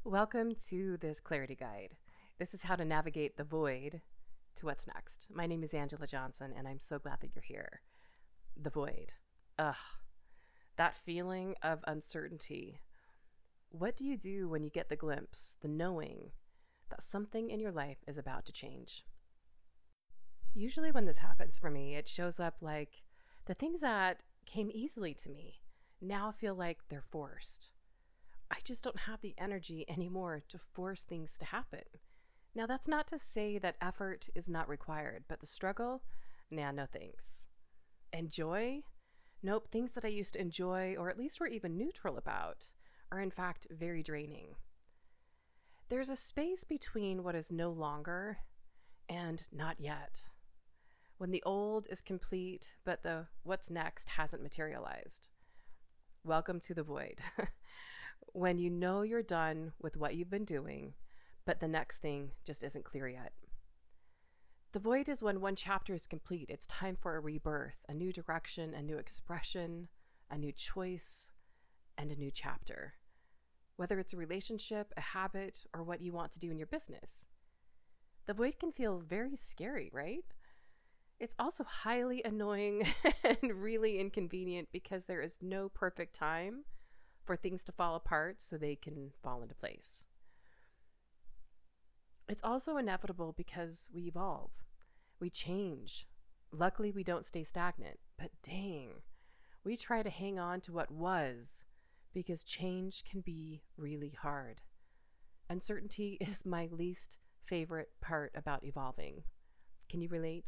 Welcome to this clarity guide. This is how to navigate the void to what's next. My name is Angela Johnson, and I'm so glad that you're here. The void. Ugh. That feeling of uncertainty. What do you do when you get the glimpse, the knowing that something in your life is about to change? Usually, when this happens for me, it shows up like the things that came easily to me now feel like they're forced. I just don't have the energy anymore to force things to happen. Now, that's not to say that effort is not required, but the struggle, nah, no thanks. And joy? Nope, things that I used to enjoy or at least were even neutral about are in fact very draining. There's a space between what is no longer and not yet. When the old is complete, but the what's next hasn't materialized. Welcome to the void. When you know you're done with what you've been doing, but the next thing just isn't clear yet. The void is when one chapter is complete. It's time for a rebirth, a new direction, a new expression, a new choice, and a new chapter. Whether it's a relationship, a habit, or what you want to do in your business. The void can feel very scary, right? It's also highly annoying and really inconvenient because there is no perfect time for things to fall apart so they can fall into place. It's also inevitable because we evolve. We change. Luckily, we don't stay stagnant, but dang, we try to hang on to what was because change can be really hard. Uncertainty is my least favorite part about evolving. Can you relate?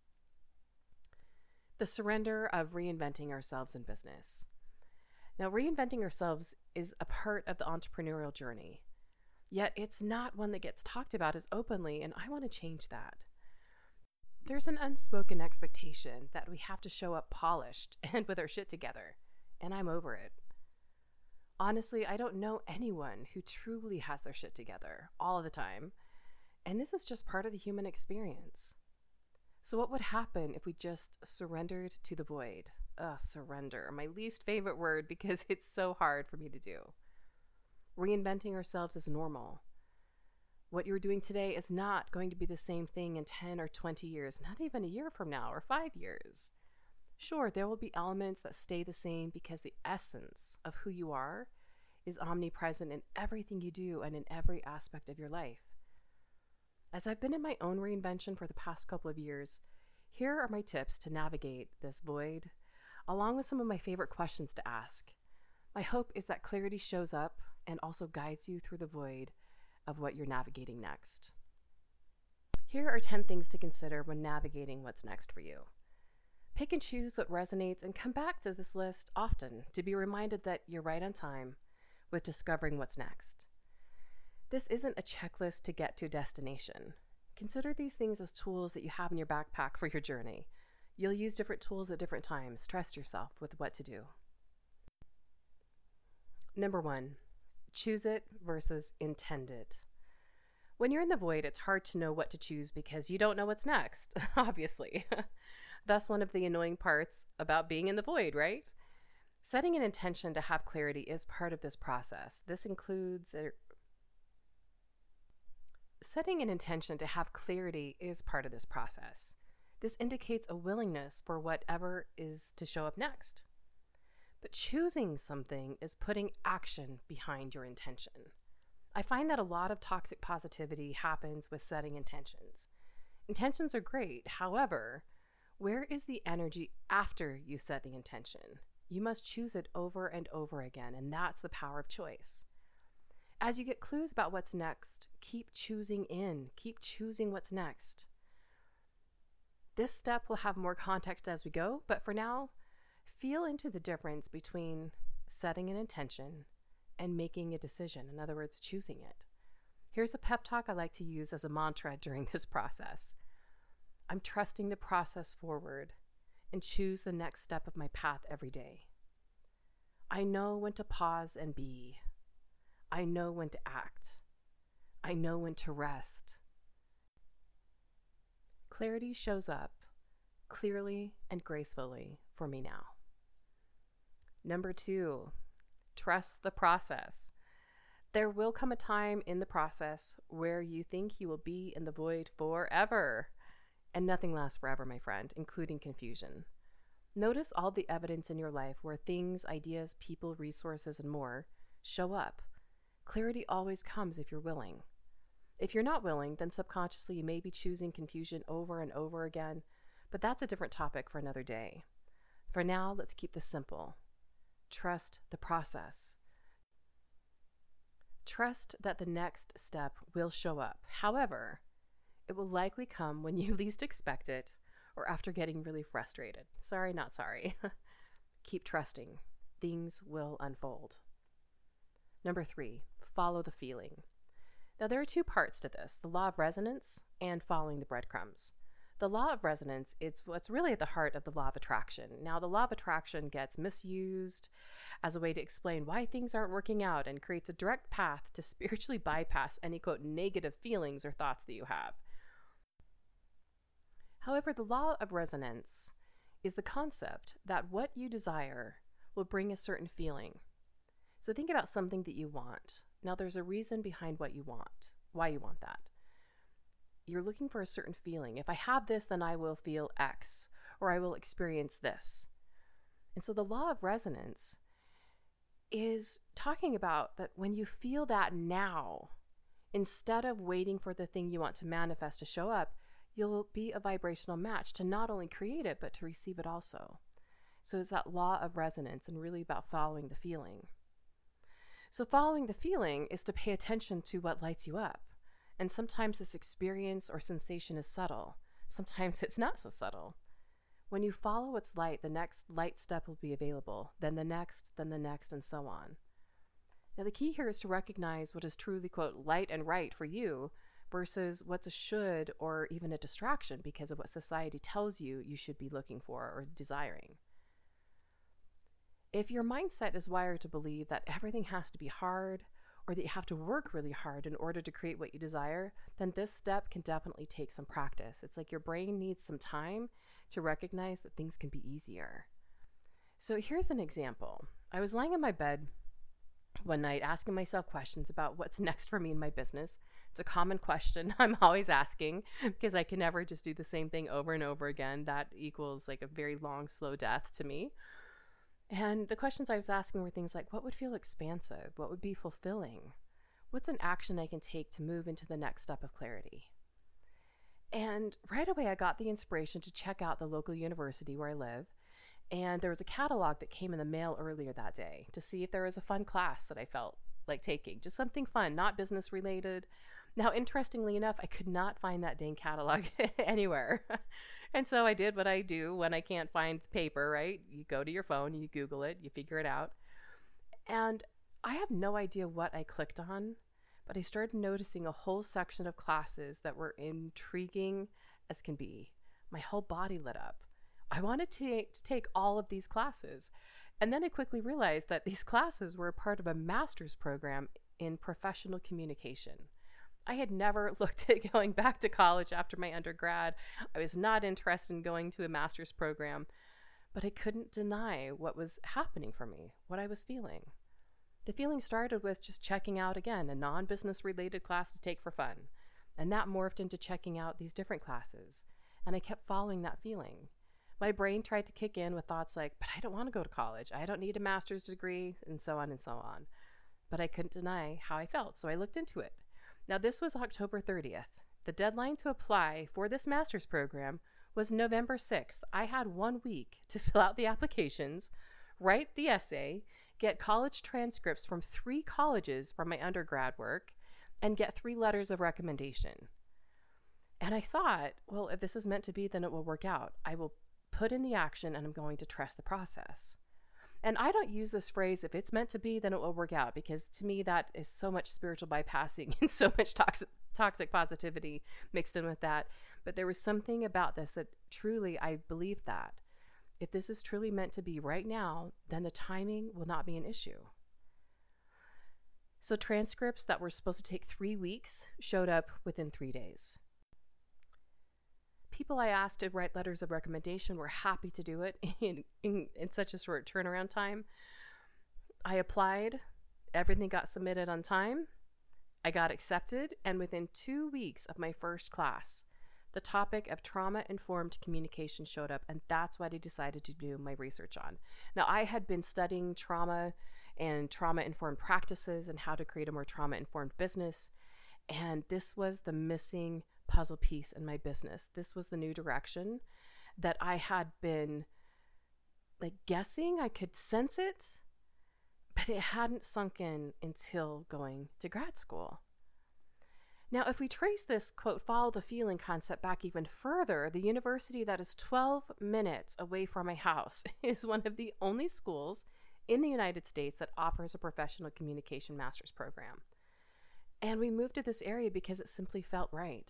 The surrender of reinventing ourselves in business. Now, reinventing ourselves is a part of the entrepreneurial journey, yet it's not one that gets talked about as openly, and I want to change that. There's an unspoken expectation that we have to show up polished and with our shit together, and I'm over it. Honestly, I don't know anyone who truly has their shit together all the time, and this is just part of the human experience. So what would happen if we just surrendered to the void? Surrender, my least favorite word because it's so hard for me to do. Reinventing ourselves is normal. What you're doing today is not going to be the same thing in 10 or 20 years, not even a year from now or 5 years. Sure, there will be elements that stay the same because the essence of who you are is omnipresent in everything you do and in every aspect of your life. As I've been in my own reinvention for the past couple of years, here are my tips to navigate this void, along with some of my favorite questions to ask. My hope is that clarity shows up and also guides you through the void of what you're navigating next. Here are 10 things to consider when navigating what's next for you. Pick and choose what resonates and come back to this list often to be reminded that you're right on time with discovering what's next. This isn't a checklist to get to a destination. Consider these things as tools that you have in your backpack for your journey. You'll use different tools at different times. Trust yourself with what to do. Number 1, choose it versus intend it. When you're in the void, it's hard to know what to choose because you don't know what's next, obviously. That's one of the annoying parts about being in the void, right? Setting an intention to have clarity is part of this process. Setting an intention to have clarity is part of this process. This indicates a willingness for whatever is to show up next. But choosing something is putting action behind your intention. I find that a lot of toxic positivity happens with setting intentions. Intentions are great. However, where is the energy after you set the intention? You must choose it over and over again, and that's the power of choice. As you get clues about what's next, keep choosing what's next. This step will have more context as we go, but for now, feel into the difference between setting an intention and making a decision. In other words, choosing it. Here's a pep talk I like to use as a mantra during this process. I'm trusting the process forward and choose the next step of my path every day. I know when to pause and be. I know when to act. I know when to rest. Clarity shows up clearly and gracefully for me now. Number 2, trust the process. There will come a time in the process where you think you will be in the void forever. And nothing lasts forever, my friend, including confusion. Notice all the evidence in your life where things, ideas, people, resources, and more show up. Clarity always comes if you're willing. If you're not willing, then subconsciously you may be choosing confusion over and over again, but that's a different topic for another day. For now, let's keep this simple. Trust the process. Trust that the next step will show up. However, it will likely come when you least expect it or after getting really frustrated. Sorry, not sorry. Keep trusting. Things will unfold. Number 3, follow the feeling. Now, there are 2 parts to this, the law of resonance and following the breadcrumbs. The law of resonance is what's really at the heart of the law of attraction. Now, the law of attraction gets misused as a way to explain why things aren't working out and creates a direct path to spiritually bypass any, quote, negative feelings or thoughts that you have. However, the law of resonance is the concept that what you desire will bring a certain feeling. So think about something that you want. Now, there's a reason behind what you want, why you want that. You're looking for a certain feeling. If I have this, then I will feel X, or I will experience this. And so the law of resonance is talking about that when you feel that now, instead of waiting for the thing you want to manifest to show up, you'll be a vibrational match to not only create it, but to receive it also. So it's that law of resonance and really about following the feeling. So following the feeling is to pay attention to what lights you up. And sometimes this experience or sensation is subtle. Sometimes it's not so subtle. When you follow what's light, the next light step will be available, then the next, and so on. Now, the key here is to recognize what is truly, quote, light and right for you versus what's a should or even a distraction because of what society tells you you should be looking for or desiring. If your mindset is wired to believe that everything has to be hard or that you have to work really hard in order to create what you desire, then this step can definitely take some practice. It's like your brain needs some time to recognize that things can be easier. So here's an example. I was lying in my bed one night asking myself questions about what's next for me in my business. It's a common question I'm always asking because I can never just do the same thing over and over again. That equals like a very long, slow death to me. And the questions I was asking were things like, what would feel expansive? What would be fulfilling? What's an action I can take to move into the next step of clarity? And right away, I got the inspiration to check out the local university where I live. And there was a catalog that came in the mail earlier that day to see if there was a fun class that I felt like taking, just something fun, not business related. Now, interestingly enough, I could not find that dang catalog anywhere. And so I did what I do when I can't find paper, right? You go to your phone, you Google it, you figure it out. And I have no idea what I clicked on, but I started noticing a whole section of classes that were intriguing as can be. My whole body lit up. I wanted to take all of these classes. And then I quickly realized that these classes were a part of a master's program in professional communication. I had never looked at going back to college after my undergrad. I was not interested in going to a master's program, but I couldn't deny what was happening for me, what I was feeling. The feeling started with just checking out, again, a non-business related class to take for fun. And that morphed into checking out these different classes. And I kept following that feeling. My brain tried to kick in with thoughts like, but I don't want to go to college. I don't need a master's degree, and so on and so on. But I couldn't deny how I felt, so I looked into it. Now, this was October 30th. The deadline to apply for this master's program was November 6th. I had 1 week to fill out the applications, write the essay, get college transcripts from 3 colleges from my undergrad work, and get 3 letters of recommendation. And I thought, well, if this is meant to be, then it will work out. I will put in the action and I'm going to trust the process. And I don't use this phrase, if it's meant to be, then it will work out, because to me that is so much spiritual bypassing and so much toxic positivity mixed in with that. But there was something about this that truly I believed that if this is truly meant to be right now, then the timing will not be an issue. So transcripts that were supposed to take 3 weeks showed up within 3 days. People I asked to write letters of recommendation were happy to do it in such a short turnaround time. I applied, Everything got submitted on time. I got accepted, and within 2 weeks of my first class, the topic of trauma-informed communication showed up, and that's what I decided to do my research on. Now, I had been studying trauma and trauma-informed practices and how to create a more trauma-informed business, and this was the missing puzzle piece in my business. This was the new direction that I had been guessing. I could sense it, but it hadn't sunk in until going to grad school. Now, if we trace this, quote, follow the feeling concept back even further, the university that is 12 minutes away from my house is one of the only schools in the United States that offers a professional communication master's program. And we moved to this area because it simply felt right.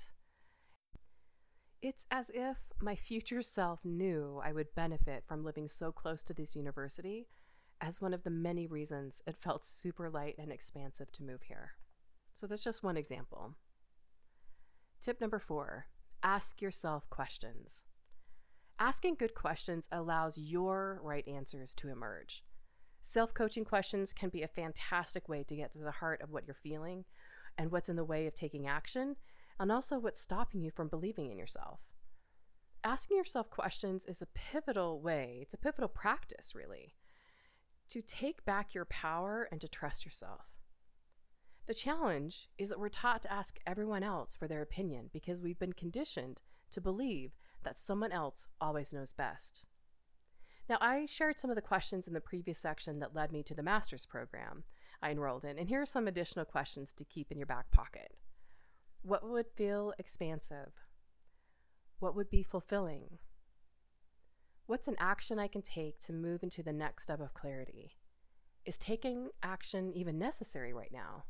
It's as if my future self knew I would benefit from living so close to this university as one of the many reasons it felt super light and expansive to move here. So that's just one example. Tip number 4, ask yourself questions. Asking good questions allows your right answers to emerge. Self-coaching questions can be a fantastic way to get to the heart of what you're feeling and what's in the way of taking action, and also what's stopping you from believing in yourself. Asking yourself questions is a pivotal way, it's a pivotal practice, really, to take back your power and to trust yourself. The challenge is that we're taught to ask everyone else for their opinion because we've been conditioned to believe that someone else always knows best. Now, I shared some of the questions in the previous section that led me to the master's program I enrolled in, and here are some additional questions to keep in your back pocket. What would feel expansive? What would be fulfilling? What's an action I can take to move into the next step of clarity? Is taking action even necessary right now?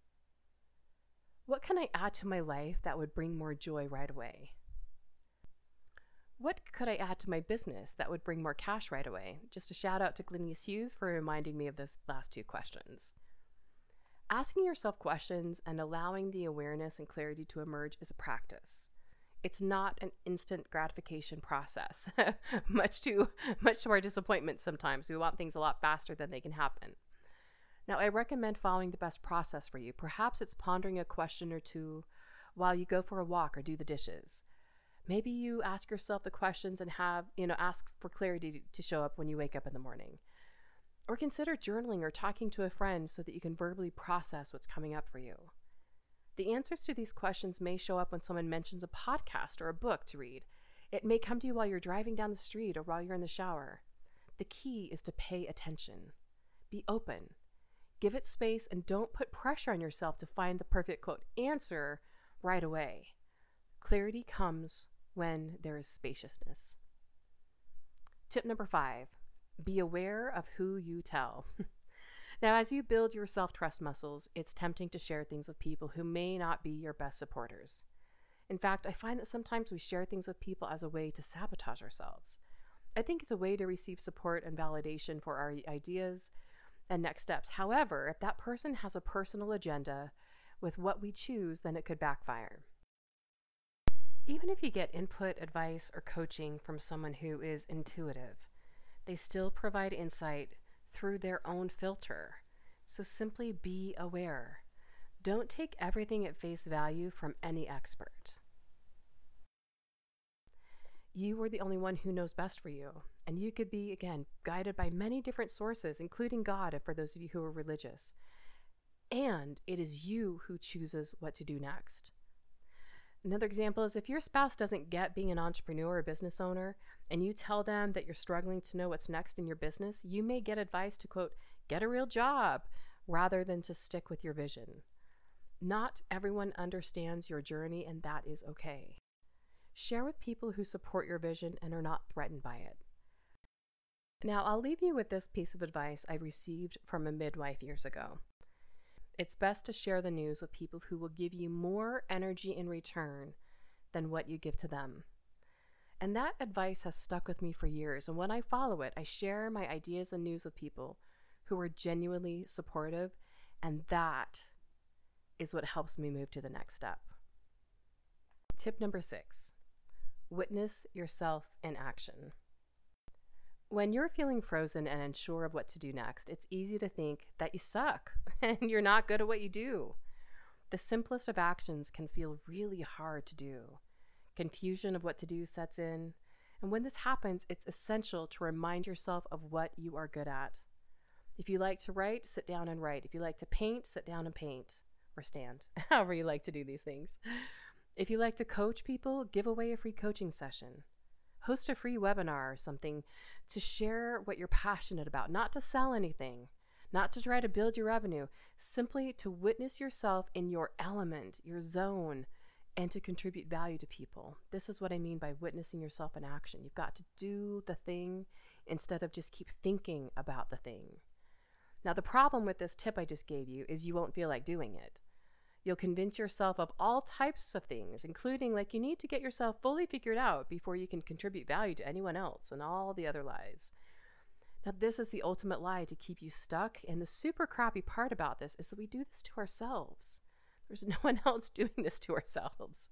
What can I add to my life that would bring more joy right away? What could I add to my business that would bring more cash right away? Just a shout out to Glenise Hughes for reminding me of this last 2 questions. Asking yourself questions and allowing the awareness and clarity to emerge is a practice. It's not an instant gratification process, much to our disappointment sometimes. We want things a lot faster than they can happen. Now, I recommend following the best process for you. Perhaps it's pondering a question or two while you go for a walk or do the dishes. Maybe you ask yourself the questions and ask for clarity to show up when you wake up in the morning. Or consider journaling or talking to a friend so that you can verbally process what's coming up for you. The answers to these questions may show up when someone mentions a podcast or a book to read. It may come to you while you're driving down the street or while you're in the shower. The key is to pay attention. Be open. Give it space and don't put pressure on yourself to find the perfect, quote, answer right away. Clarity comes when there is spaciousness. Tip number 5, be aware of who you tell. Now, as you build your self-trust muscles, it's tempting to share things with people who may not be your best supporters. In fact, I find that sometimes we share things with people as a way to sabotage ourselves. I think it's a way to receive support and validation for our ideas and next steps. However, if that person has a personal agenda with what we choose, then it could backfire. Even if you get input, advice, or coaching from someone who is intuitive, they still provide insight through their own filter. So simply be aware. Don't take everything at face value from any expert. You are the only one who knows best for you, and you could be, again, guided by many different sources, including God, for those of you who are religious. And it is you who chooses what to do next. Another example is if your spouse doesn't get being an entrepreneur or business owner, and you tell them that you're struggling to know what's next in your business, you may get advice to, quote, get a real job, rather than to stick with your vision. Not everyone understands your journey, and that is okay. Share with people who support your vision and are not threatened by it. Now, I'll leave you with this piece of advice I received from a midwife years ago. It's best to share the news with people who will give you more energy in return than what you give to them. And that advice has stuck with me for years, and when I follow it, I share my ideas and news with people who are genuinely supportive, and that is what helps me move to the next step. Tip number 6, witness yourself in action. When you're feeling frozen and unsure of what to do next, it's easy to think that you suck and you're not good at what you do. The simplest of actions can feel really hard to do. Confusion of what to do sets in. And when this happens, it's essential to remind yourself of what you are good at. If you like to write, sit down and write. If you like to paint, sit down and paint. Or stand, however you like to do these things. If you like to coach people, give away a free coaching session. Host a free webinar or something to share what you're passionate about, not to sell anything, not to try to build your revenue, simply to witness yourself in your element, your zone, and to contribute value to people. This is what I mean by witnessing yourself in action. You've got to do the thing instead of just keep thinking about the thing. Now, the problem with this tip I just gave you is you won't feel like doing it. You'll convince yourself of all types of things, including like you need to get yourself fully figured out before you can contribute value to anyone else, and all the other lies. Now, this is the ultimate lie to keep you stuck, and the super crappy part about this is that we do this to ourselves. There's no one else doing this to ourselves.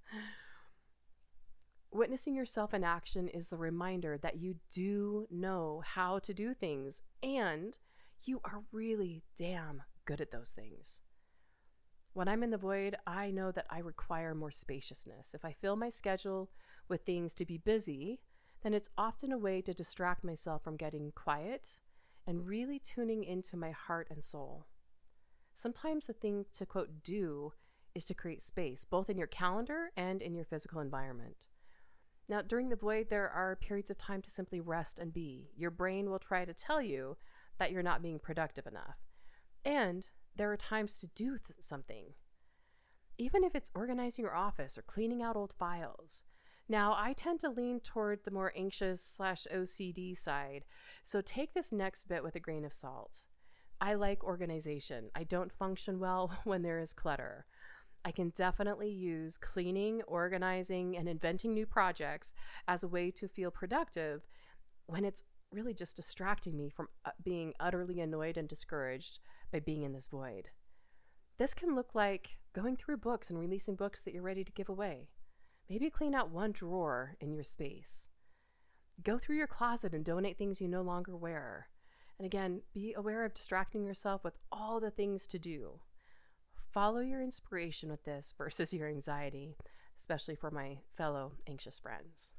Witnessing yourself in action is the reminder that you do know how to do things, and you are really damn good at those things. When I'm in the void, I know that I require more spaciousness. If I fill my schedule with things to be busy, then it's often a way to distract myself from getting quiet and really tuning into my heart and soul. Sometimes the thing to, quote, do is to create space, both in your calendar and in your physical environment. Now, during the void, there are periods of time to simply rest and be. Your brain will try to tell you that you're not being productive enough. And there are times to do something, even if it's organizing your office or cleaning out old files. Now, I tend to lean toward the more anxious/OCD side, so take this next bit with a grain of salt. I like organization. I don't function well when there is clutter. I can definitely use cleaning, organizing, and inventing new projects as a way to feel productive when it's really just distracting me from being utterly annoyed and discouraged by being in this void. This can look like going through books and releasing books that you're ready to give away. Maybe clean out one drawer in your space. Go through your closet and donate things you no longer wear. And again, be aware of distracting yourself with all the things to do. Follow your inspiration with this versus your anxiety, especially for my fellow anxious friends.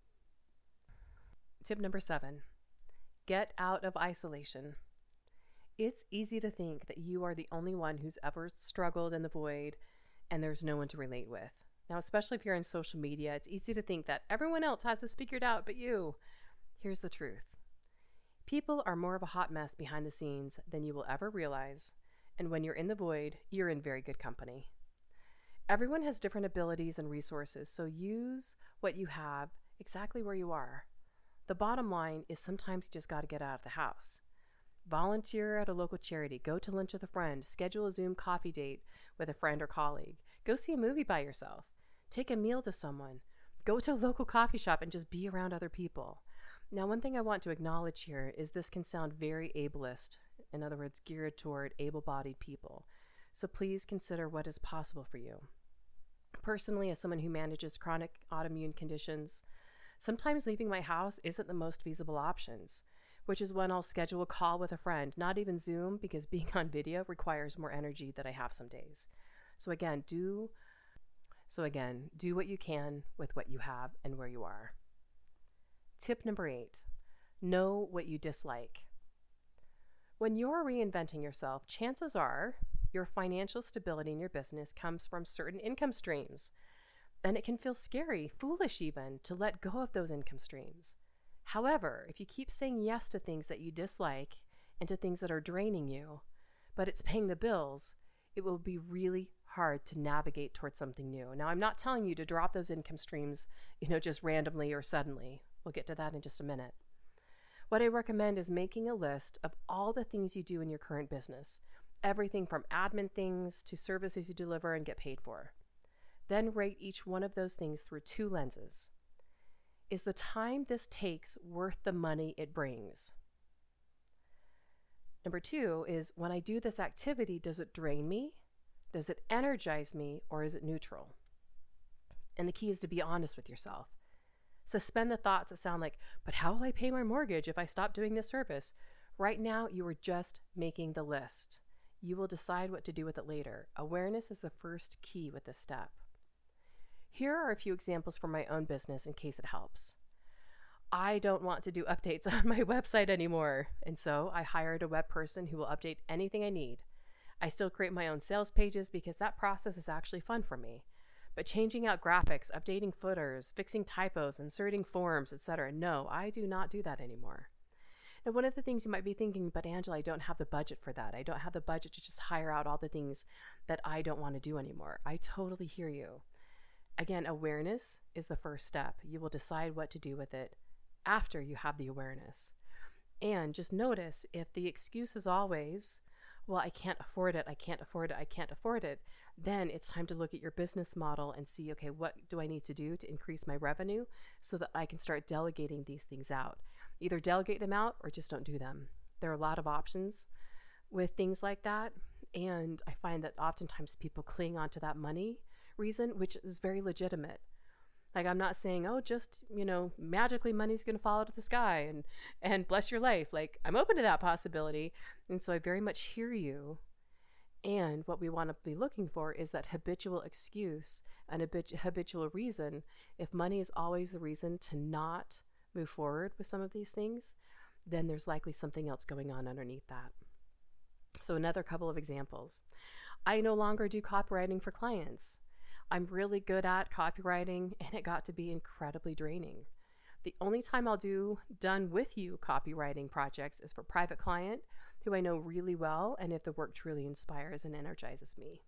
Tip number 7, get out of isolation. It's easy to think that you are the only one who's ever struggled in the void and there's no one to relate with. Now, especially if you're in social media, it's easy to think that everyone else has this figured out but you. Here's the truth. People are more of a hot mess behind the scenes than you will ever realize, and when you're in the void, you're in very good company. Everyone has different abilities and resources, so use what you have exactly where you are. The bottom line is sometimes you just got to get out of the house. Volunteer at a local charity, go to lunch with a friend, schedule a Zoom coffee date with a friend or colleague, go see a movie by yourself, take a meal to someone, go to a local coffee shop and just be around other people. Now, one thing I want to acknowledge here is this can sound very ableist, in other words, geared toward able-bodied people. So please consider what is possible for you. Personally, as someone who manages chronic autoimmune conditions, sometimes leaving my house isn't the most feasible options, which is when I'll schedule a call with a friend, not even Zoom, because being on video requires more energy than I have some days. So again, do what you can with what you have and where you are. Tip number 8, know what you dislike. When you're reinventing yourself, chances are your financial stability in your business comes from certain income streams. And it can feel scary, foolish even, to let go of those income streams. However, if you keep saying yes to things that you dislike and to things that are draining you, but it's paying the bills, it will be really hard to navigate towards something new. Now, I'm not telling you to drop those income streams, just randomly or suddenly. We'll get to that in just a minute. What I recommend is making a list of all the things you do in your current business, everything from admin things to services you deliver and get paid for. Then rate each one of those things through 2 lenses. Is the time this takes worth the money it brings? Number 2 is, when I do this activity, does it drain me? Does it energize me? Or is it neutral? And the key is to be honest with yourself. Suspend the thoughts that sound like, but how will I pay my mortgage if I stop doing this service? Right now, you are just making the list. You will decide what to do with it later. Awareness is the first key with this step. Here are a few examples from my own business in case it helps. I don't want to do updates on my website anymore, and so I hired a web person who will update anything I need. I still create my own sales pages because that process is actually fun for me. But changing out graphics, updating footers, fixing typos, inserting forms, etc., no, I do not do that anymore. Now, one of the things you might be thinking, but Angela, I don't have the budget for that. I don't have the budget to just hire out all the things that I don't want to do anymore. I totally hear you. Again, awareness is the first step. You will decide what to do with it after you have the awareness. And just notice if the excuse is always, well, I can't afford it, I can't afford it, I can't afford it, then it's time to look at your business model and see, okay, what do I need to do to increase my revenue so that I can start delegating these things out? Either delegate them out or just don't do them. There are a lot of options with things like that. And I find that oftentimes people cling onto that money reason, which is very legitimate. Like, I'm not saying, oh, just, magically money's going to fall out of the sky and bless your life. Like, I'm open to that possibility. And so I very much hear you. And what we want to be looking for is that habitual excuse and habitual reason. If money is always the reason to not move forward with some of these things, then there's likely something else going on underneath that. So another couple of examples. I no longer do copywriting for clients. I'm really good at copywriting, and it got to be incredibly draining. The only time I'll do done with you copywriting projects is for private client who I know really well, and if the work truly inspires and energizes me.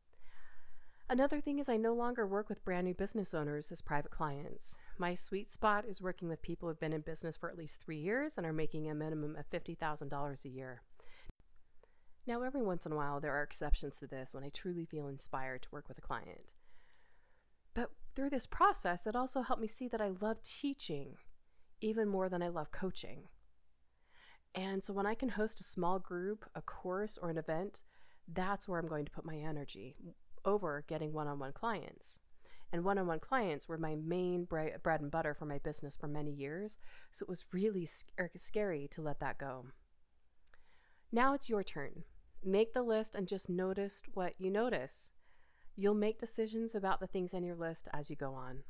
Another thing is I no longer work with brand new business owners as private clients. My sweet spot is working with people who have been in business for at least 3 years and are making a minimum of $50,000 a year. Now, every once in a while, there are exceptions to this when I truly feel inspired to work with a client. But through this process, it also helped me see that I love teaching even more than I love coaching. And so when I can host a small group, a course, or an event, that's where I'm going to put my energy over getting one-on-one clients. And one-on-one clients were my main bread and butter for my business for many years, so it was really scary to let that go. Now it's your turn. Make the list and just notice what you notice. You'll make decisions about the things on your list as you go on.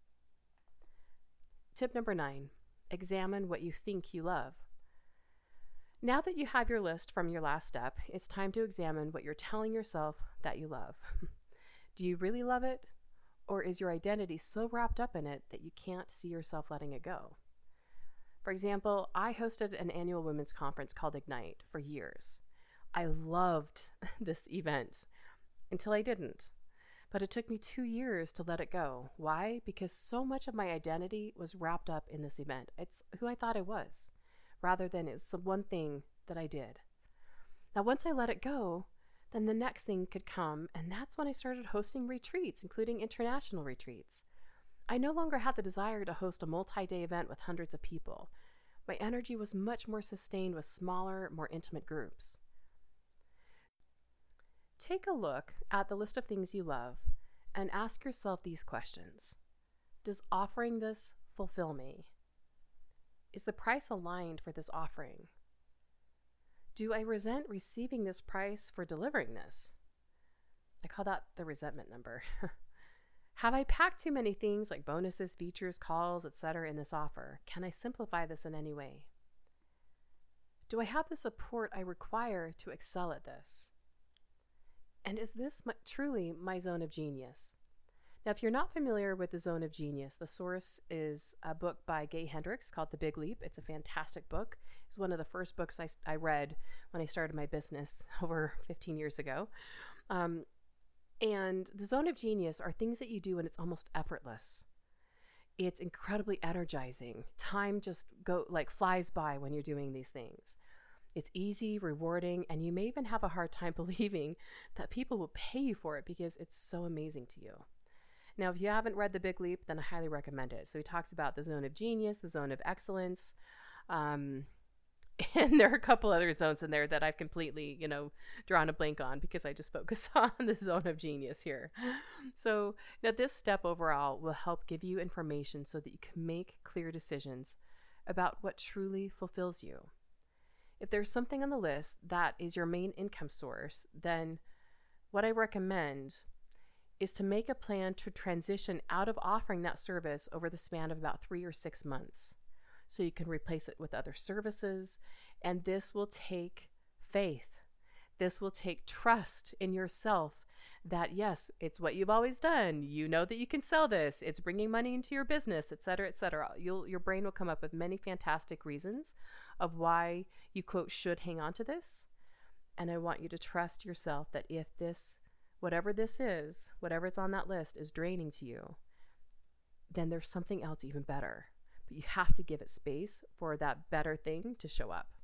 Tip number 9, examine what you think you love. Now that you have your list from your last step, it's time to examine what you're telling yourself that you love. Do you really love it? Or is your identity so wrapped up in it that you can't see yourself letting it go? For example, I hosted an annual women's conference called Ignite for years. I loved this event until I didn't. But it took me 2 years to let it go. Why? Because so much of my identity was wrapped up in this event. It's who I thought I was, rather than it was some one thing that I did. Now, once I let it go, then the next thing could come, and that's when I started hosting retreats, including international retreats. I no longer had the desire to host a multi-day event with hundreds of people. My energy was much more sustained with smaller, more intimate groups. Take a look at the list of things you love and ask yourself these questions. Does offering this fulfill me? Is the price aligned for this offering? Do I resent receiving this price for delivering this? I call that the resentment number. Have I packed too many things like bonuses, features, calls, etc. in this offer? Can I simplify this in any way? Do I have the support I require to excel at this? And is this truly my zone of genius? Now, if you're not familiar with the zone of genius, the source is a book by Gay Hendricks called The Big Leap. It's a fantastic book. It's one of the first books I read when I started my business over 15 years ago. And the zone of genius are things that you do and it's almost effortless. It's incredibly energizing. Time just flies by when you're doing these things. It's easy, rewarding, and you may even have a hard time believing that people will pay you for it because it's so amazing to you. Now, if you haven't read The Big Leap, then I highly recommend it. So he talks about the zone of genius, the zone of excellence, And there are a couple other zones in there that I've completely, drawn a blank on because I just focus on the zone of genius here. So now this step overall will help give you information so that you can make clear decisions about what truly fulfills you. If there's something on the list that is your main income source, then what I recommend is to make a plan to transition out of offering that service over the span of about 3 or 6 months. So you can replace it with other services. And this will take faith. This will take trust in yourself that, yes, it's what you've always done. You know that you can sell this. It's bringing money into your business, et cetera, et cetera. Your brain will come up with many fantastic reasons of why you, quote, should hang on to this. And I want you to trust yourself that if this, whatever this is, whatever's on that list is draining to you, then there's something else even better. But you have to give it space for that better thing to show up.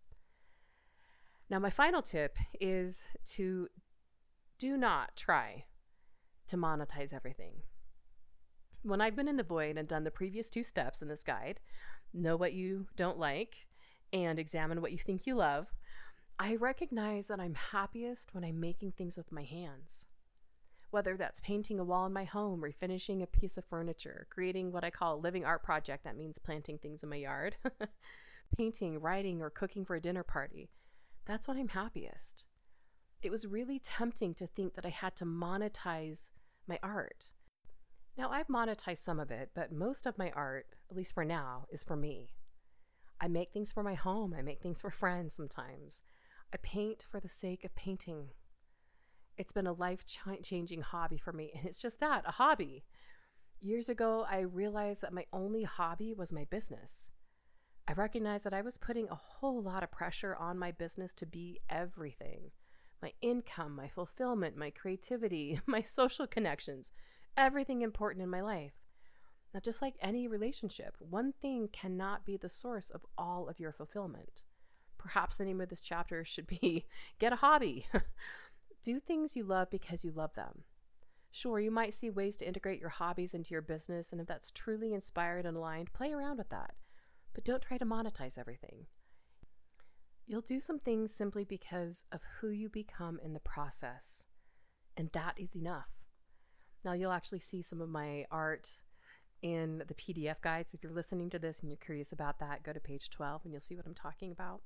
Now, my final tip is to do not try to monetize everything. When I've been in the void and done the previous 2 steps in this guide, know what you don't like and examine what you think you love, I recognize that I'm happiest when I'm making things with my hands. Whether that's painting a wall in my home, refinishing a piece of furniture, creating what I call a living art project, that means planting things in my yard, painting, writing, or cooking for a dinner party, that's when I'm happiest. It was really tempting to think that I had to monetize my art. Now, I've monetized some of it, but most of my art, at least for now, is for me. I make things for my home. I make things for friends sometimes. I paint for the sake of painting. It's been a life-changing hobby for me, and it's just that, a hobby. Years ago, I realized that my only hobby was my business. I recognized that I was putting a whole lot of pressure on my business to be everything. My income, my fulfillment, my creativity, my social connections, everything important in my life. Now, just like any relationship, one thing cannot be the source of all of your fulfillment. Perhaps the name of this chapter should be Get a Hobby. Do things you love because you love them. Sure, you might see ways to integrate your hobbies into your business, and if that's truly inspired and aligned, play around with that. But don't try to monetize everything. You'll do some things simply because of who you become in the process, and that is enough. Now, you'll actually see some of my art in the PDF guides. If you're listening to this and you're curious about that, go to page 12 and you'll see what I'm talking about.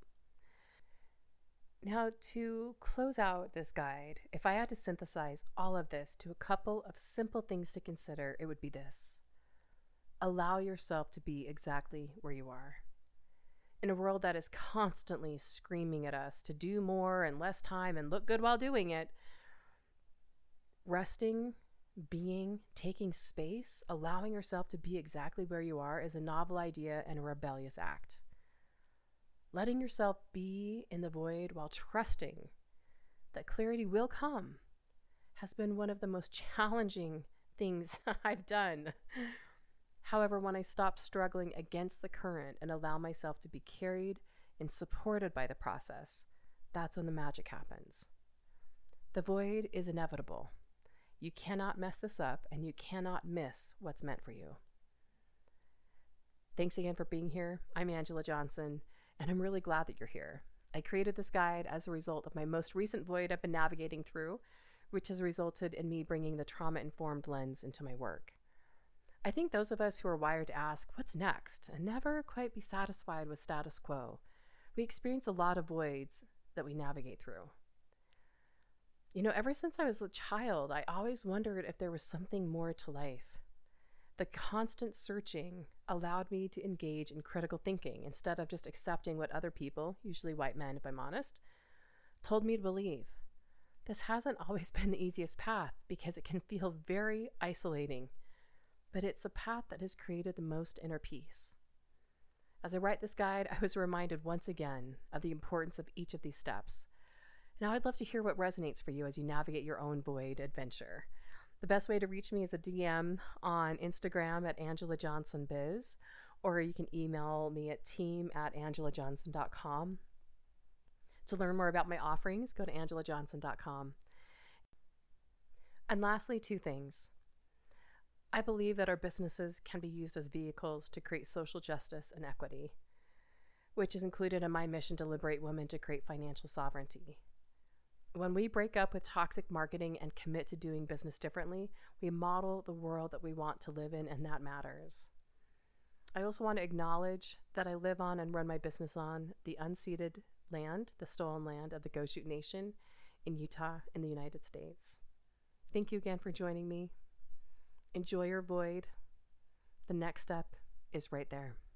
Now, to close out this guide, if I had to synthesize all of this to a couple of simple things to consider, it would be this. Allow yourself to be exactly where you are. In a world that is constantly screaming at us to do more and less time and look good while doing it, resting, being, taking space, allowing yourself to be exactly where you are is a novel idea and a rebellious act. Letting yourself be in the void while trusting that clarity will come has been one of the most challenging things I've done. However, when I stop struggling against the current and allow myself to be carried and supported by the process, that's when the magic happens. The void is inevitable. You cannot mess this up, and you cannot miss what's meant for you. Thanks again for being here. I'm Angela Johnson, and I'm really glad that you're here. I created this guide as a result of my most recent void I've been navigating through, which has resulted in me bringing the trauma-informed lens into my work. I think those of us who are wired to ask, what's next, and never quite be satisfied with status quo, we experience a lot of voids that we navigate through. Ever since I was a child, I always wondered if there was something more to life. The constant searching allowed me to engage in critical thinking instead of just accepting what other people, usually white men if I'm honest, told me to believe. This hasn't always been the easiest path because it can feel very isolating, but it's a path that has created the most inner peace. As I write this guide, I was reminded once again of the importance of each of these steps. Now, I'd love to hear what resonates for you as you navigate your own void adventure. The best way to reach me is a DM on Instagram at AngelaJohnsonBiz, or you can email me at team@angelajohnson.com. To learn more about my offerings, go to angelajohnson.com. And lastly, 2 things. I believe that our businesses can be used as vehicles to create social justice and equity. which is included in my mission to liberate women to create financial sovereignty. When we break up with toxic marketing and commit to doing business differently, we model the world that we want to live in, and that matters. I also want to acknowledge that I live on and run my business on the unceded land, the stolen land of the Goshute Nation in Utah in the United States. Thank you again for joining me. Enjoy your void. The next step is right there.